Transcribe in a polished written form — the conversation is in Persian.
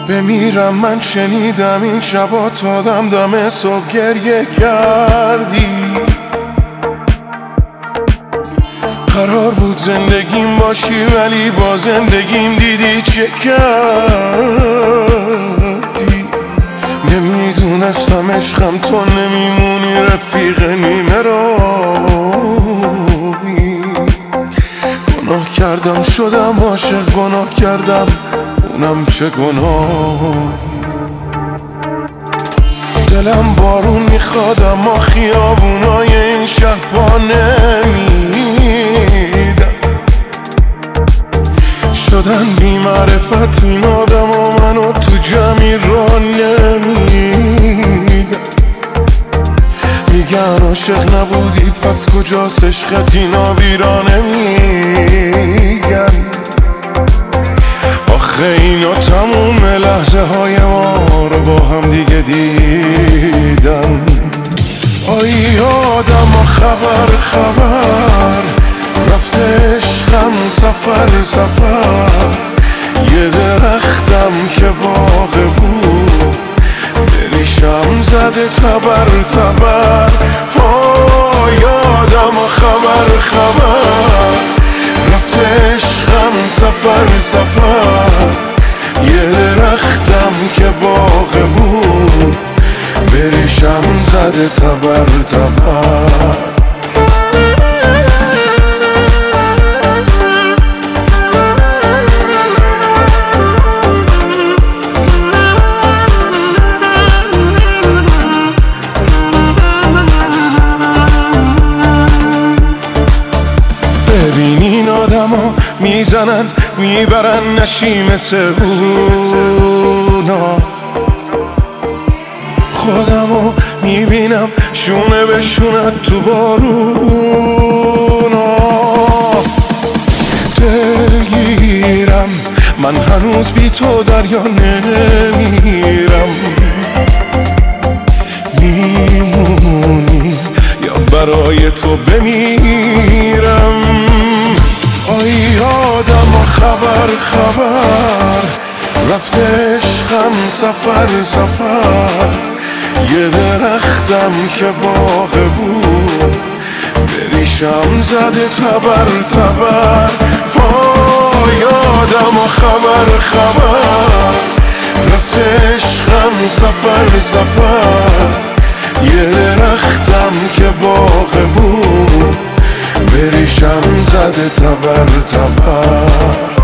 بمیرم من شنیدم این شبا تا دم صبح گریه کردی. قرار بود زندگیم باشی ولی با زندگیم دیدی چه کردی. نمیدونستم عشقم تو نمیمونی رفیق نیمه راهی. گناه کردم شدم عاشق، گناه کردم اونم چه گناهی. دلم بارون میخواد اما خیابونای این شهر پا نمیدم. شدن بی معرفت این آدم و منو تو جمعی را نمیدم. میگن عاشق نبودی پس کجاست عشقت، اینا بیرا نمیگن. آخه اینا تموم لحظه های ما رو با هم دیگه دیدن. آی آدم ها خبر رفته عشقم سفر. یه درختم که باغ بود دریشم زده تبر. آی آدم ها خبر رفته عشقم سفر. یه درختم که باغ بود بریشم زده تبر. ببینین آدما میزنن میبرن نشیم سبونا. خودمو میبینم شونه به شونه تو بارونا. دلگیرم من هنوز بی تو دریا نمیرم. میمونی یا برای تو بمیرم. آی آدم ها خبر رفته عشقم سفر. یه درختم که باغ بود بریشم زده تبر. آی آدم ها خبر رفته عشقم سفر. یه درختم که باغ بود بریشم زده تبر.